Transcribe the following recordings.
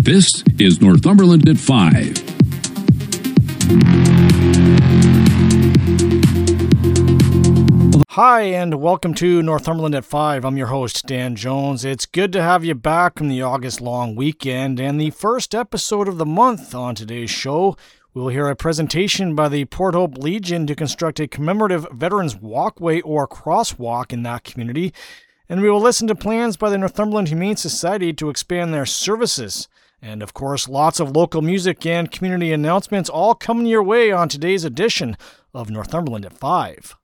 This is Northumberland at 5. Hi, and welcome to Northumberland at 5. I'm your host, Dan Jones. It's good to have you back from the August long weekend, and the first episode of the month. On today's show, we'll hear a presentation by the Port Hope Legion to construct a commemorative Veterans Walkway or crosswalk in that community, and we will listen to plans by the Northumberland Humane Society to expand their services. And of course, lots of local music and community announcements all coming your way on today's edition of Northumberland at 5.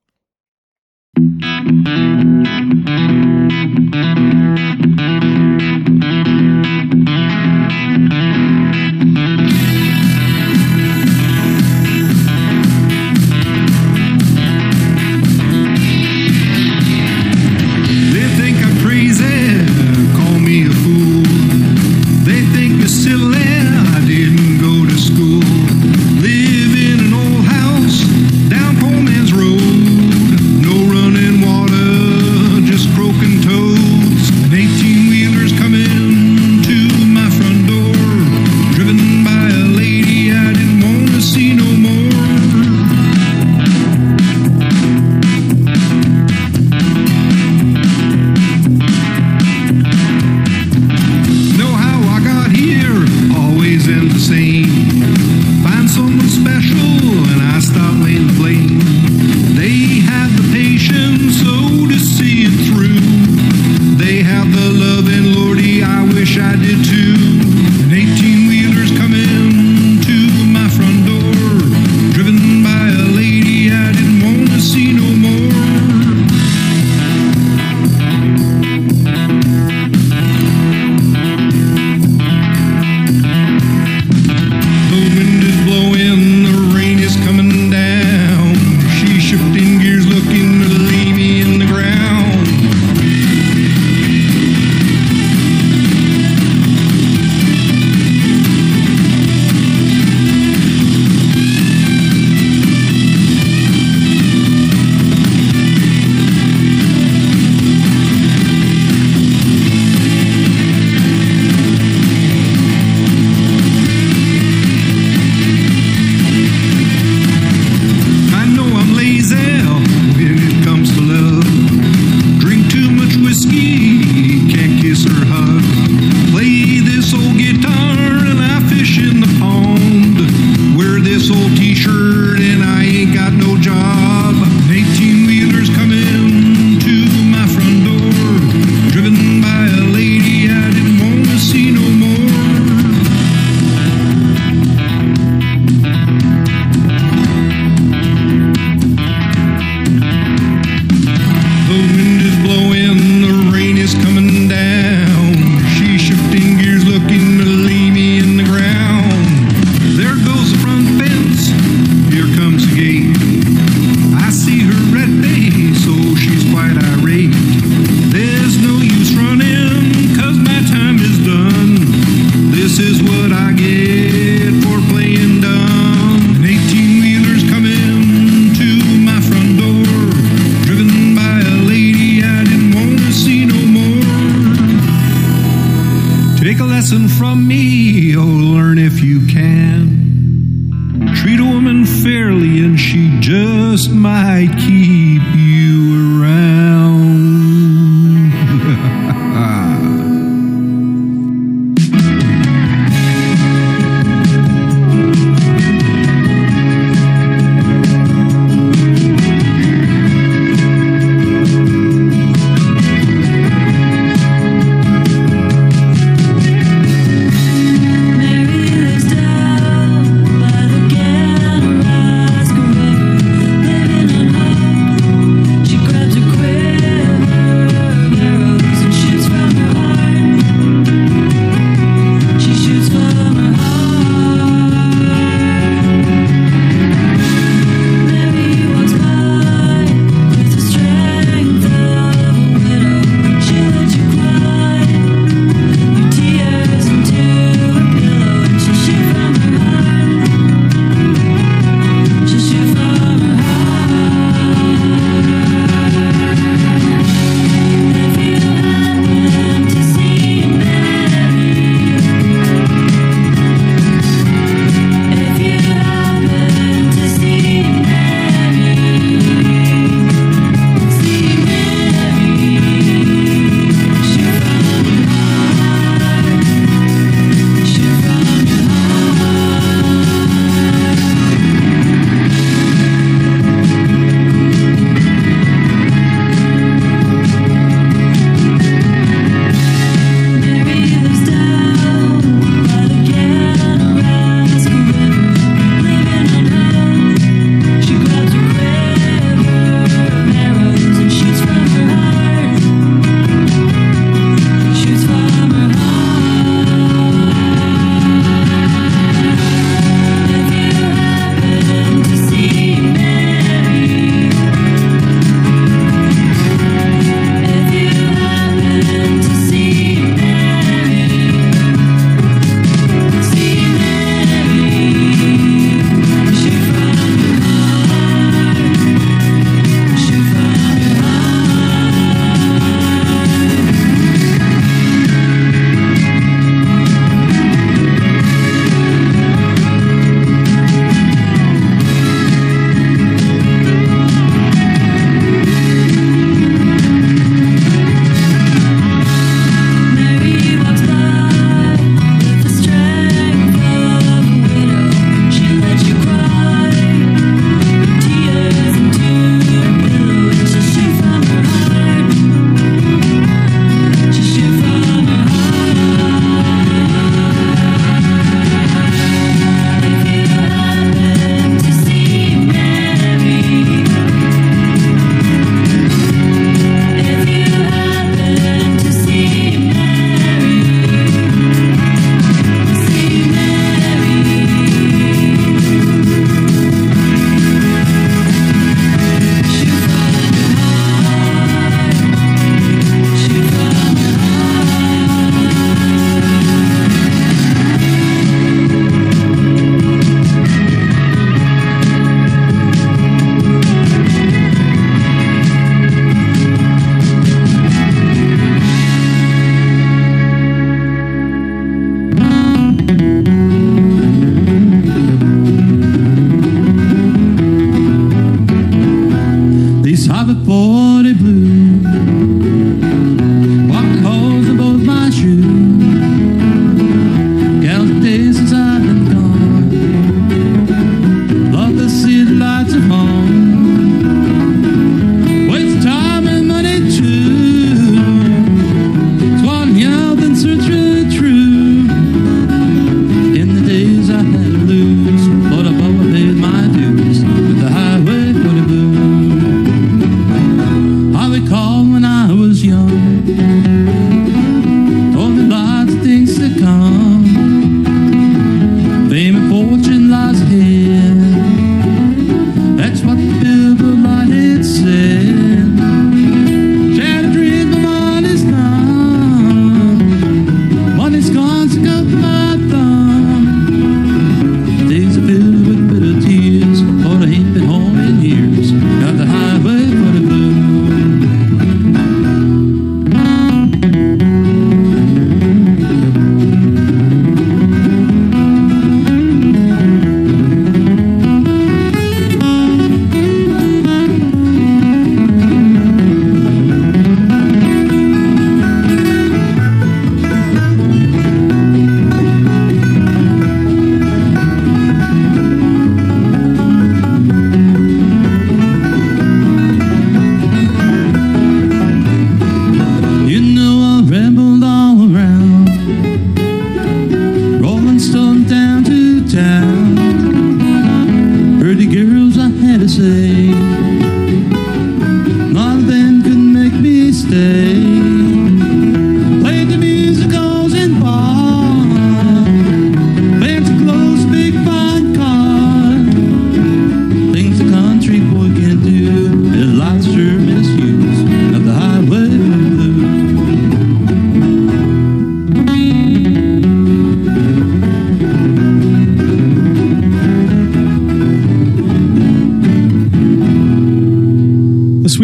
She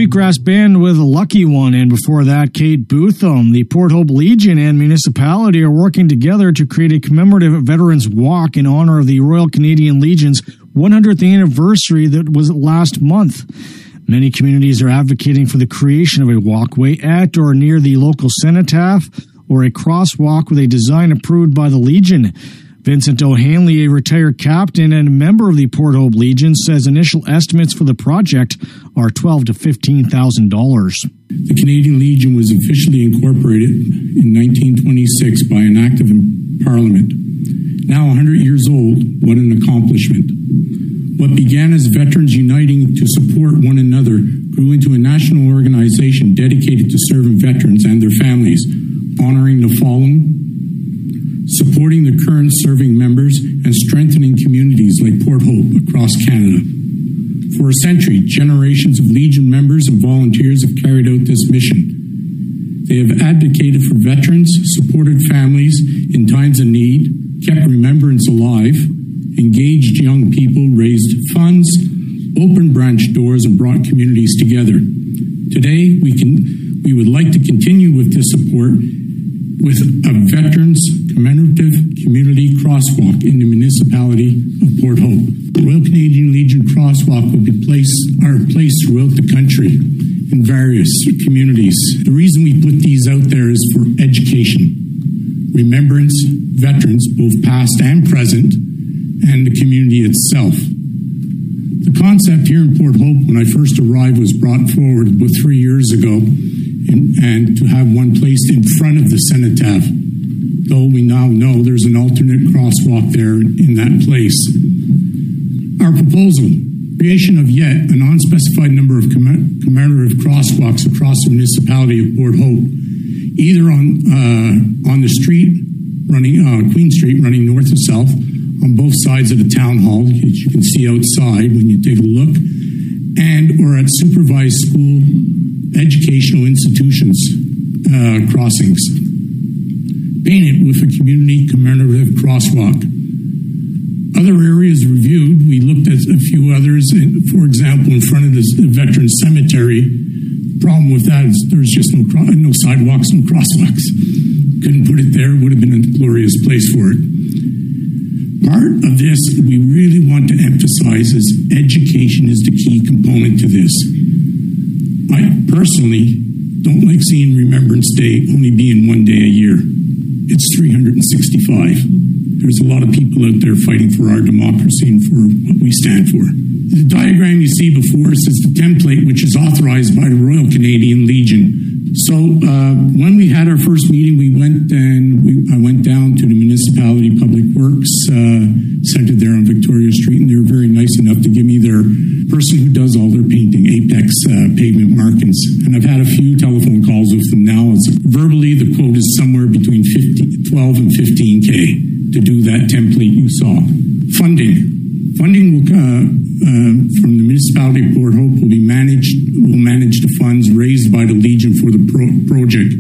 Wheatgrass Band with a Lucky One, and before that, Kate Bootham. The Port Hope Legion and municipality are working together to create a commemorative Veterans Walk in honor of the Royal Canadian Legion's 100th anniversary that was last month. Many communities are advocating for the creation of a walkway at or near the local cenotaph or a crosswalk with a design approved by the Legion. Vincent O'Hanley, a retired captain and a member of the Port Hope Legion, says initial estimates for the project are $12,000 to $15,000. The Canadian Legion was officially incorporated in 1926 by an act of Parliament. Now 100 years old, what an accomplishment. What began as veterans uniting to support one another grew into a national organization dedicated to serving veterans and their families, honoring the fallen, supporting the current serving members, and strengthening communities like Port Hope across Canada. For a century, generations of Legion members and volunteers have carried out this mission. They have advocated for veterans, supported families in times of need, kept remembrance alive, engaged young people, raised funds, opened branch doors, and brought communities together. Today, we would like to continue with this support with a Veterans Commemorative Community Crosswalk in the municipality of Port Hope. The Royal Canadian Legion Crosswalk will be placed throughout the country in various communities. The reason we put these out there is for education, remembrance, veterans, both past and present, and the community itself. The concept here in Port Hope, when I first arrived, was brought forward about 3 years ago, and to have one placed in front of the cenotaph, though we now know there's an alternate crosswalk there in that place. Our proposal, creation of yet an unspecified number of commemorative crosswalks across the municipality of Port Hope, either on the street, running Queen Street, running north and south, on both sides of the town hall, as you can see outside when you take a look, and or at supervised school educational institutions crossings. Painted with a community commemorative crosswalk. Other areas reviewed, we looked at a few others. For example, in front of the Veterans Cemetery, the problem with that is there's just no sidewalks, no crosswalks. Couldn't put it there, would have been a glorious place for it. Part of this we really want to emphasize is education is the key component to this. I personally don't like seeing Remembrance Day only being one day a year. It's 365. There's a lot of people out there fighting for our democracy and for what we stand for. The diagram you see before us is the template which is authorized by the Royal Canadian Legion. So when we had our first meeting, I went down to the Municipality Public Works Center there on Victoria Street, and they were very nice enough to give me their person who does all their painting, Apex Pavement Markings. And I've had a few telephone calls with them now. Verbally, the quote is somewhere between 12 and 15K to do that template you saw. Funding will from the municipality of Port Hope will manage the funds raised by the Legion for the project.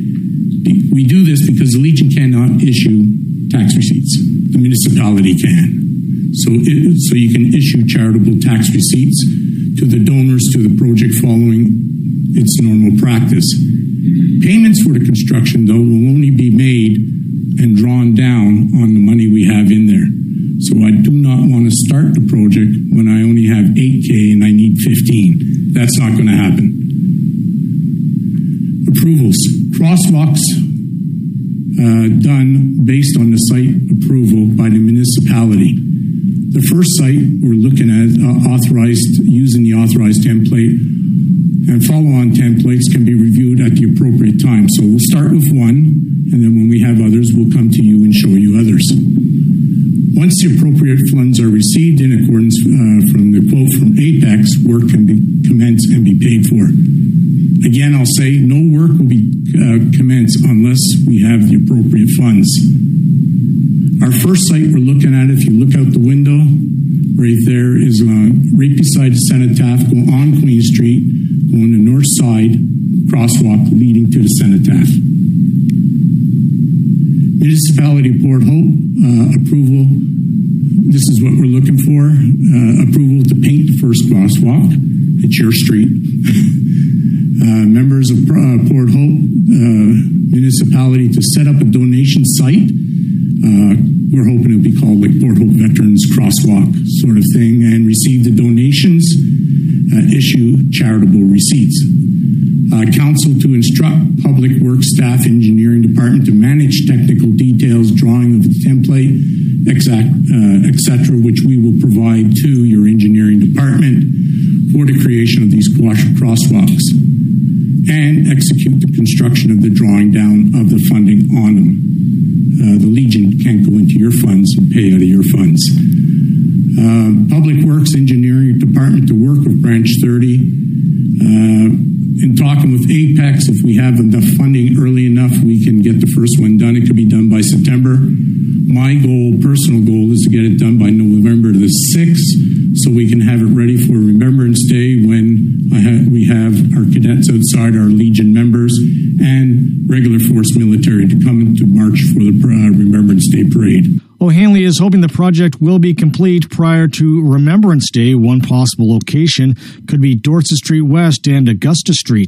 We do this because the Legion cannot issue tax receipts. The municipality can. So you can issue charitable tax receipts to the donors to the project following its normal practice. Payments for the construction, though, will only be made and drawn down on the money we have in there. So I do not want to start the project when I only have 8K and I need 15. That's not going to happen. Approvals. Crosswalks done based on the site approval by the municipality. The first site we're looking at using the authorized template, and follow-on templates can be reviewed at the appropriate time. So we'll start with one, and then when we have others, we'll come to you and show you others. Once the appropriate funds are received in accordance from the quote from Apex, work can be commenced and be paid for. Again, I'll say no work will be commenced unless we have the appropriate funds. Our first site we're looking at, if you look out the window, right there is right beside the cenotaph, go on Queen Street, go on the north side, crosswalk leading to the cenotaph. Municipality of Port Hope, approval, this is what we're looking for, approval to paint the first crosswalk. It's your street. members of Port Hope municipality to set up a donation site. We're hoping it'll be called like Port Hope Veterans Crosswalk sort of thing, and receive the donations, issue charitable receipts. Council to instruct Public Works Staff Engineering Department to manage technical details, drawing of the template, etc., which we will provide to your engineering department for the creation of these crosswalks, and execute the construction of the drawing down of the funding on them. The Legion can't go into your funds and pay out of your funds. Public Works Engineering Department to work with Branch 30. In talking with Apex, if we have enough funding early enough, we can get the first one done. It could be done by September. My personal goal, is to get it done by November the 6th, so we can have it ready for Remembrance Day when we have our cadets outside, our Legion members, and regular force military to come into march for the Remembrance Day parade. O'Hanley is hoping the project will be complete prior to Remembrance Day. One possible location could be Dorset Street West and Augusta Street.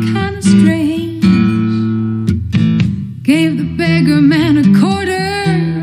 Gave the beggar man a quarter.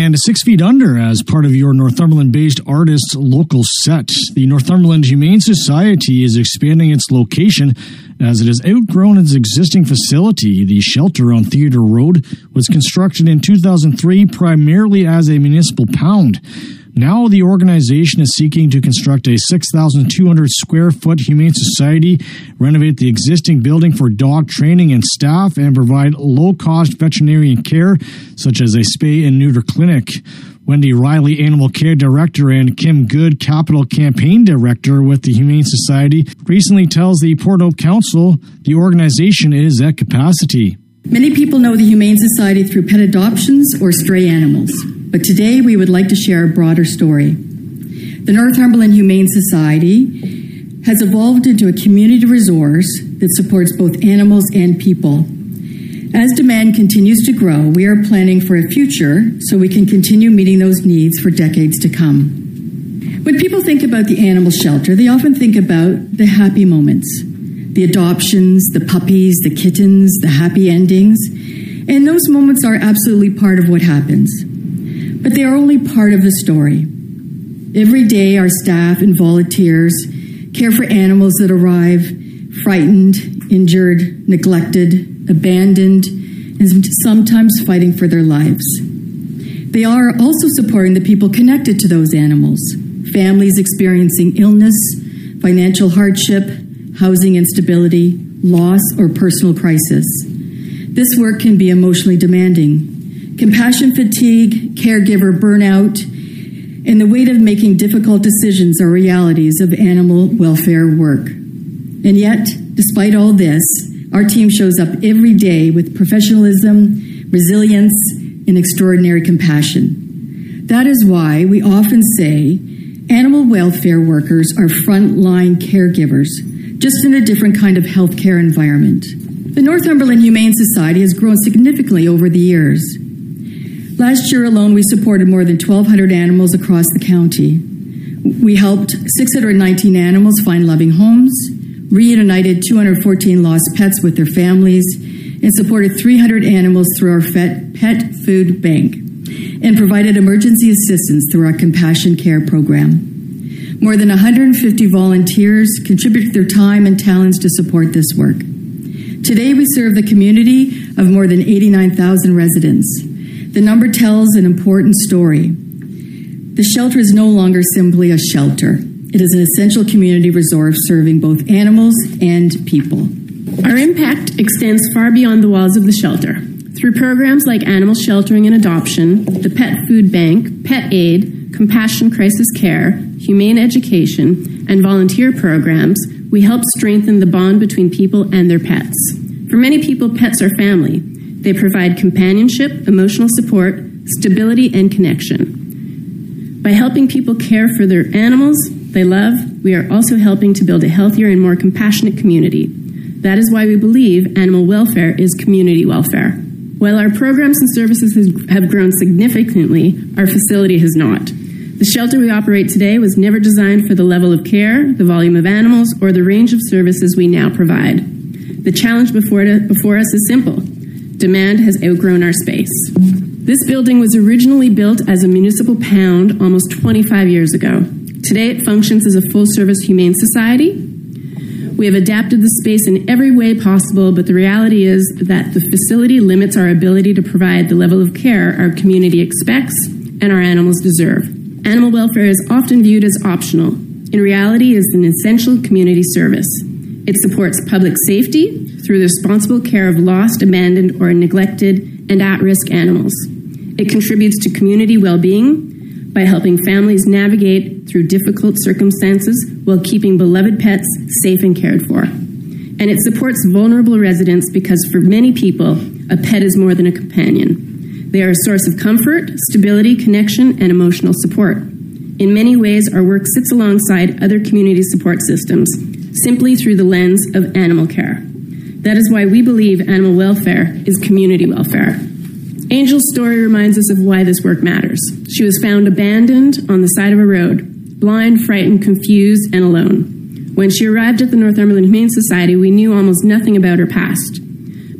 and 6 Feet Under as part of your Northumberland-based artist's local set. The Northumberland Humane Society is expanding its location as it has outgrown its existing facility. The shelter on Theatre Road was constructed in 2003 primarily as a municipal pound. Now the organization is seeking to construct a 6,200 square foot Humane Society, renovate the existing building for dog training and staff, and provide low-cost veterinarian care, such as a spay and neuter clinic. Wendy Riley, Animal Care Director, and Kim Good, Capital Campaign Director with the Humane Society, recently tells the Port Hope Council the organization is at capacity. Many people know the Humane Society through pet adoptions or stray animals, but today we would like to share a broader story. The Northumberland Humane Society has evolved into a community resource that supports both animals and people. As demand continues to grow, we are planning for a future so we can continue meeting those needs for decades to come. When people think about the animal shelter, they often think about the happy moments. The adoptions, the puppies, the kittens, the happy endings. And those moments are absolutely part of what happens. But they are only part of the story. Every day, our staff and volunteers care for animals that arrive frightened, injured, neglected, abandoned, and sometimes fighting for their lives. They are also supporting the people connected to those animals, families experiencing illness, financial hardship, housing instability, loss, or personal crisis. This work can be emotionally demanding. Compassion fatigue, caregiver burnout, and the weight of making difficult decisions are realities of animal welfare work. And yet, despite all this, our team shows up every day with professionalism, resilience, and extraordinary compassion. That is why we often say animal welfare workers are frontline caregivers, just in a different kind of healthcare environment. The Northumberland Humane Society has grown significantly over the years. Last year alone, we supported more than 1,200 animals across the county. We helped 619 animals find loving homes, reunited 214 lost pets with their families, and supported 300 animals through our pet food bank, and provided emergency assistance through our Compassion Care program. More than 150 volunteers contribute their time and talents to support this work. Today, we serve the community of more than 89,000 residents. The number tells an important story. The shelter is no longer simply a shelter. It is an essential community resource serving both animals and people. Our impact extends far beyond the walls of the shelter. Through programs like animal sheltering and adoption, the Pet Food Bank, Pet Aid, Compassion Crisis Care, Humane Education, and volunteer programs, we help strengthen the bond between people and their pets. For many people, pets are family. They provide companionship, emotional support, stability, and connection. By helping people care for their animals they love, we are also helping to build a healthier and more compassionate community. That is why we believe animal welfare is community welfare. While our programs and services have grown significantly, our facility has not. The shelter we operate today was never designed for the level of care, the volume of animals, or the range of services we now provide. The challenge before us is simple. Demand has outgrown our space. This building was originally built as a municipal pound almost 25 years ago. Today it functions as a full-service humane society. We have adapted the space in every way possible, but the reality is that the facility limits our ability to provide the level of care our community expects and our animals deserve. Animal welfare is often viewed as optional. In reality, it is an essential community service. It supports public safety through the responsible care of lost, abandoned, or neglected and at-risk animals. It contributes to community well-being by helping families navigate through difficult circumstances while keeping beloved pets safe and cared for. And it supports vulnerable residents because for many people, a pet is more than a companion. They are a source of comfort, stability, connection, and emotional support. In many ways, our work sits alongside other community support systems, simply through the lens of animal care. That is why we believe animal welfare is community welfare. Angel's story reminds us of why this work matters. She was found abandoned on the side of a road, blind, frightened, confused, and alone. When she arrived at the Northumberland Humane Society, we knew almost nothing about her past.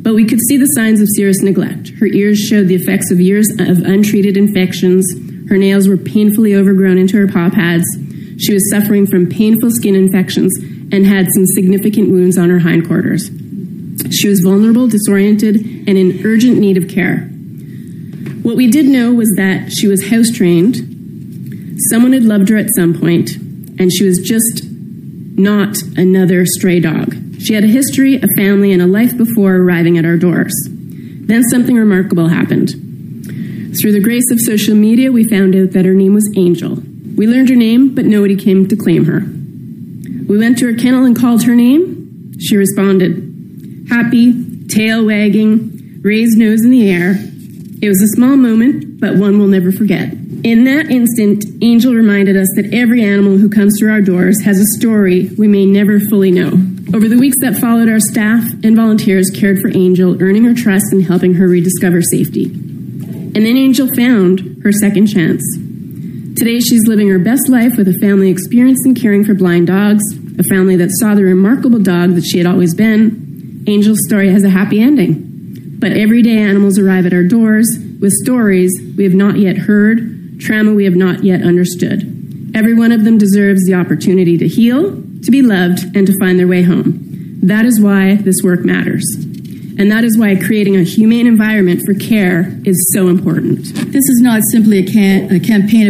But we could see the signs of serious neglect. Her ears showed the effects of years of untreated infections. Her nails were painfully overgrown into her paw pads. She was suffering from painful skin infections and had some significant wounds on her hindquarters. She was vulnerable, disoriented, and in urgent need of care. What we did know was that she was house-trained, someone had loved her at some point, and she was just not another stray dog. She had a history, a family, and a life before arriving at our doors. Then something remarkable happened. Through the grace of social media, we found out that her name was Angel. We learned her name, but nobody came to claim her. We went to her kennel and called her name. She responded. Happy, tail wagging, raised nose in the air. It was a small moment, but one we'll never forget. In that instant, Angel reminded us that every animal who comes through our doors has a story we may never fully know. Over the weeks that followed, our staff and volunteers cared for Angel, earning her trust and helping her rediscover safety. And then Angel found her second chance. Today, she's living her best life with a family experienced in caring for blind dogs, a family that saw the remarkable dog that she had always been. Angel's story has a happy ending. But everyday animals arrive at our doors with stories we have not yet heard, trauma we have not yet understood. Every one of them deserves the opportunity to heal, to be loved, and to find their way home. That is why this work matters. And that is why creating a humane environment for care is so important. This is not simply a campaign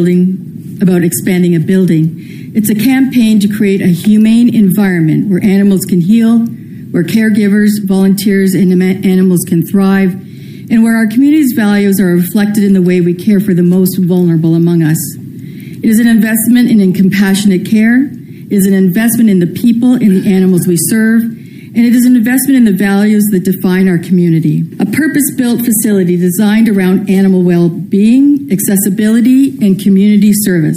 about expanding a building. It's a campaign to create a humane environment where animals can heal, where caregivers, volunteers, and animals can thrive, and where our community's values are reflected in the way we care for the most vulnerable among us. It is an investment in compassionate care. It is an investment in the people and the animals we serve. And it is an investment in the values that define our community. A purpose-built facility designed around animal well-being, accessibility, and community service.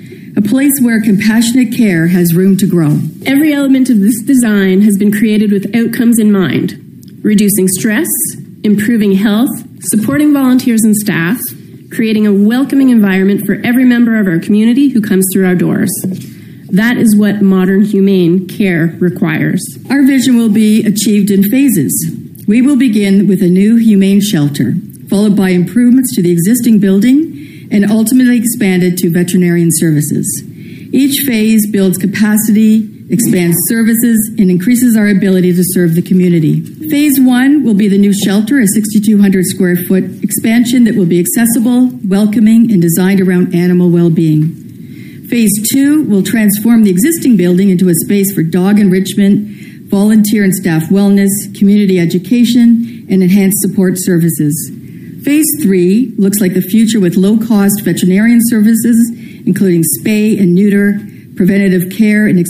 A place where compassionate care has room to grow. Every element of this design has been created with outcomes in mind. Reducing stress, improving health, supporting volunteers and staff, creating a welcoming environment for every member of our community who comes through our doors. That is what modern humane care requires. Our vision will be achieved in phases. We will begin with a new humane shelter, followed by improvements to the existing building, and ultimately expanded to veterinarian services. Each phase builds capacity, expands services, and increases our ability to serve the community. Phase 1 will be the new shelter, a 6,200 square foot expansion that will be accessible, welcoming, and designed around animal well-being. Phase 2 will transform the existing building into a space for dog enrichment, volunteer and staff wellness, community education, and enhanced support services. Phase 3 looks like the future with low-cost veterinarian services, including spay and neuter, preventative care, and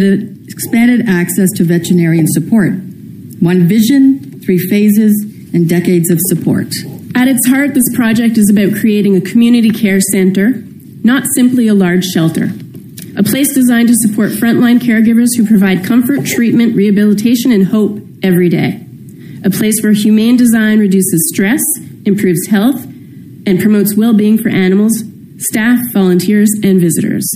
expanded access to veterinarian support. One vision, 3 phases, and decades of support. At its heart, this project is about creating a community care center, not simply a large shelter. A place designed to support frontline caregivers who provide comfort, treatment, rehabilitation, and hope every day. A place where humane design reduces stress, improves health, and promotes well-being for animals, staff, volunteers, and visitors.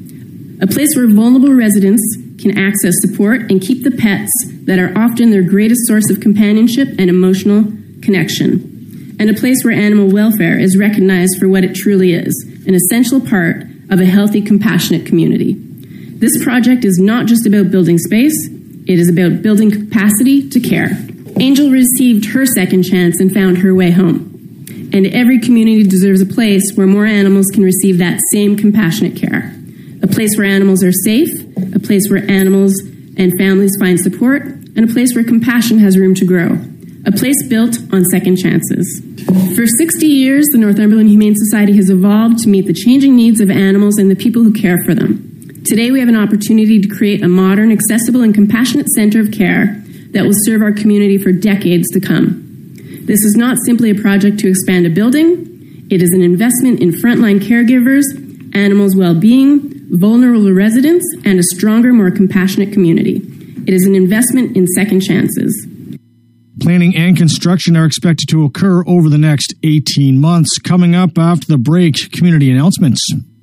A place where vulnerable residents can access support and keep the pets that are often their greatest source of companionship and emotional connection. And a place where animal welfare is recognized for what it truly is, an essential part of a healthy, compassionate community. This project is not just about building space, it is about building capacity to care. Angel received her second chance and found her way home. And every community deserves a place where more animals can receive that same compassionate care. A place where animals are safe, a place where animals and families find support, and a place where compassion has room to grow. A place built on second chances. For 60 years, the Northumberland Humane Society has evolved to meet the changing needs of animals and the people who care for them. Today, we have an opportunity to create a modern, accessible, and compassionate center of care that will serve our community for decades to come. This is not simply a project to expand a building. It is an investment in frontline caregivers, animals' well-being, vulnerable residents, and a stronger, more compassionate community. It is an investment in second chances. Planning and construction are expected to occur over the next 18 months. Coming up after the break, community announcements.